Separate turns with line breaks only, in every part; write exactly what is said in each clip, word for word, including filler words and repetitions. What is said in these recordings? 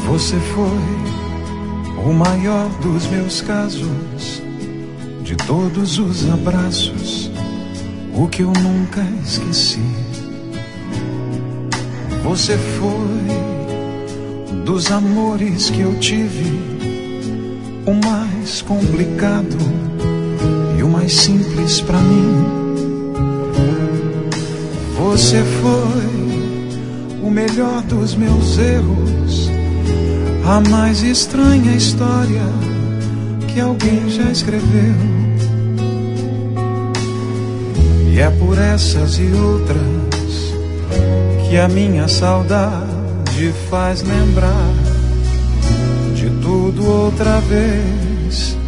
Você foi o maior dos meus casos, de todos os abraços, o que eu nunca esqueci. Você foi dos amores que eu tive, o mais complicado e o mais simples pra mim. Você foi o melhor dos meus erros, a mais estranha história que alguém já escreveu. E é por essas e outras que a minha saudade faz lembrar de tudo outra vez.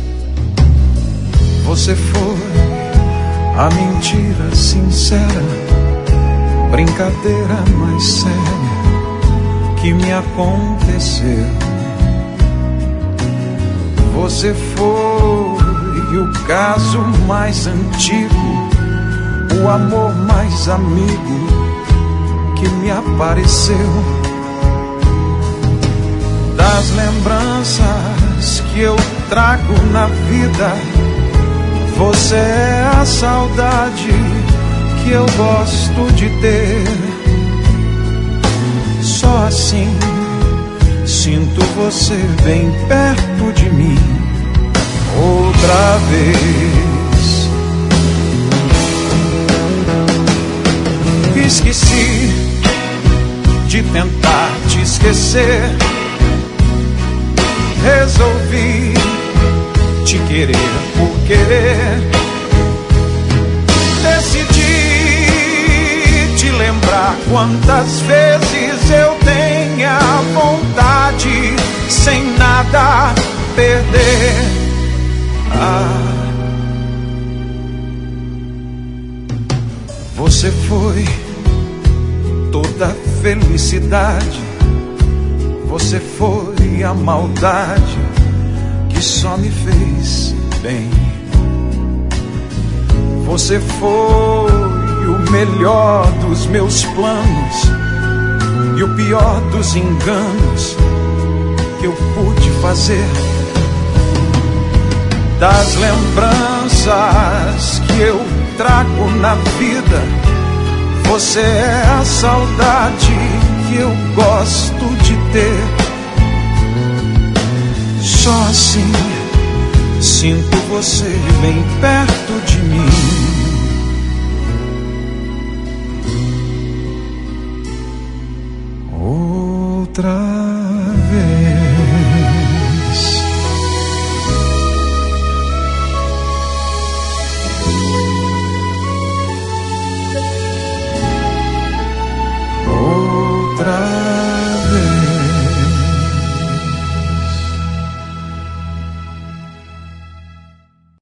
Você foi a mentira sincera, brincadeira mais séria que me aconteceu. Você foi o caso mais antigo, o amor mais amigo que me apareceu. Das lembranças que eu trago na vida, você é a saudade que eu gosto de ter. Só assim sinto você bem perto de mim outra vez. Esqueci de tentar te esquecer, resolvi te querer por querer. Decidi te lembrar quantas vezes eu tenha vontade, sem nada perder. Ah, você foi toda a felicidade, você foi a maldade que só me fez bem. Você foi o melhor dos meus planos e o pior dos enganos que eu pude fazer. Das lembranças que eu trago na vida, você é a saudade que eu gosto de ter. Só assim sinto você bem perto de mim